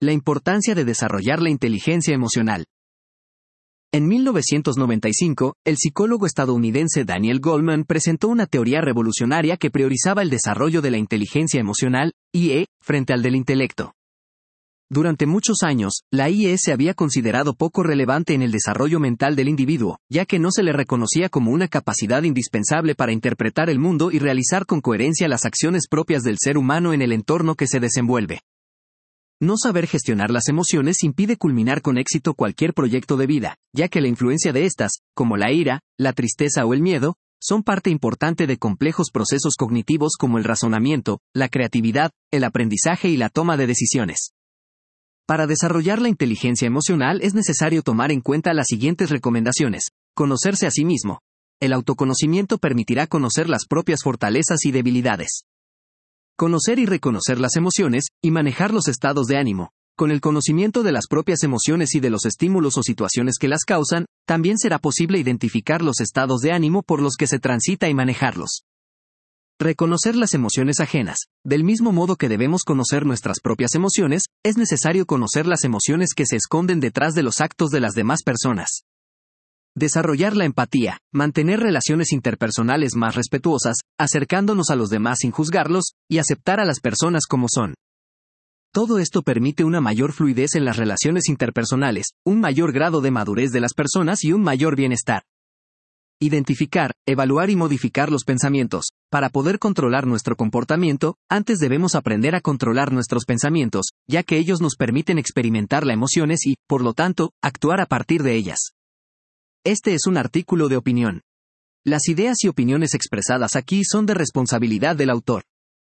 La importancia de desarrollar la inteligencia emocional. En 1995, el psicólogo estadounidense Daniel Goleman presentó una teoría revolucionaria que priorizaba el desarrollo de la inteligencia emocional, IE, frente al del intelecto. Durante muchos años, la IE se había considerado poco relevante en el desarrollo mental del individuo, ya que no se le reconocía como una capacidad indispensable para interpretar el mundo y realizar con coherencia las acciones propias del ser humano en el entorno que se desenvuelve. No saber gestionar las emociones impide culminar con éxito cualquier proyecto de vida, ya que la influencia de estas, como la ira, la tristeza o el miedo, son parte importante de complejos procesos cognitivos como el razonamiento, la creatividad, el aprendizaje y la toma de decisiones. Para desarrollar la inteligencia emocional es necesario tomar en cuenta las siguientes recomendaciones. Conocerse a sí mismo. El autoconocimiento permitirá conocer las propias fortalezas y debilidades. Conocer y reconocer las emociones, y manejar los estados de ánimo. Con el conocimiento de las propias emociones y de los estímulos o situaciones que las causan, también será posible identificar los estados de ánimo por los que se transita y manejarlos. Reconocer las emociones ajenas. Del mismo modo que debemos conocer nuestras propias emociones, es necesario conocer las emociones que se esconden detrás de los actos de las demás personas. Desarrollar la empatía, mantener relaciones interpersonales más respetuosas, acercándonos a los demás sin juzgarlos, y aceptar a las personas como son. Todo esto permite una mayor fluidez en las relaciones interpersonales, un mayor grado de madurez de las personas y un mayor bienestar. Identificar, evaluar y modificar los pensamientos. Para poder controlar nuestro comportamiento, antes debemos aprender a controlar nuestros pensamientos, ya que ellos nos permiten experimentar las emociones y, por lo tanto, actuar a partir de ellas. Este es un artículo de opinión. Las ideas y opiniones expresadas aquí son de responsabilidad del autor.